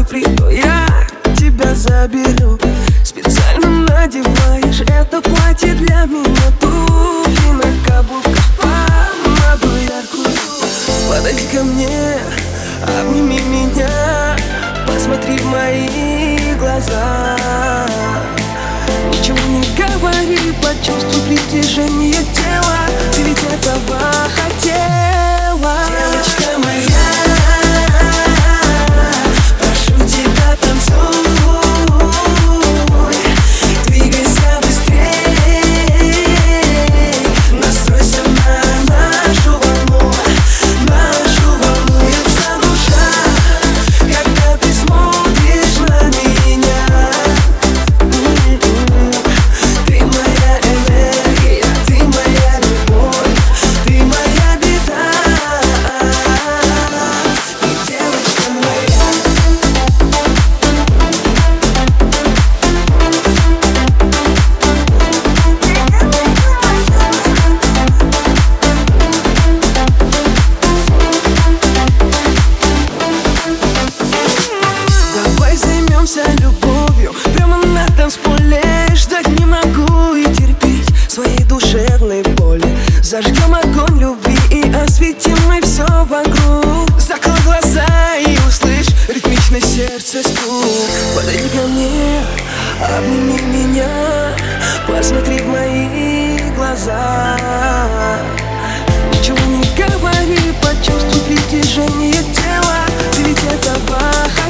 приду, я тебя заберу. Специально надеваешь это платье для меня, туфли на каблуках, помаду яркую. Подойди ко мне, обними меня, посмотри в мои глаза. Ничего не говори, почувствуй притяжение тела, ты ведь этого хотела. Девочка моя, прошу тебя, танцуй, двигайся быстрей, настройся на нашу волну. Бьется душа, когда ты смотришь на меня. Ты моя энергия, ты моя любовь, ты моя беда. И девочка моя. Давай займемся любовью прямо на танцполе. Ждать не могу и терпеть своей душевной боли. Зажгем огонь любви и осветим мы все вокруг. Закрой глаза и услышь ритмичное сердце стук. Подойди ко мне, обними меня, посмотри в мои глаза. Ничего не говори, почувствуй притяжение тела, ты ведь этого хотела.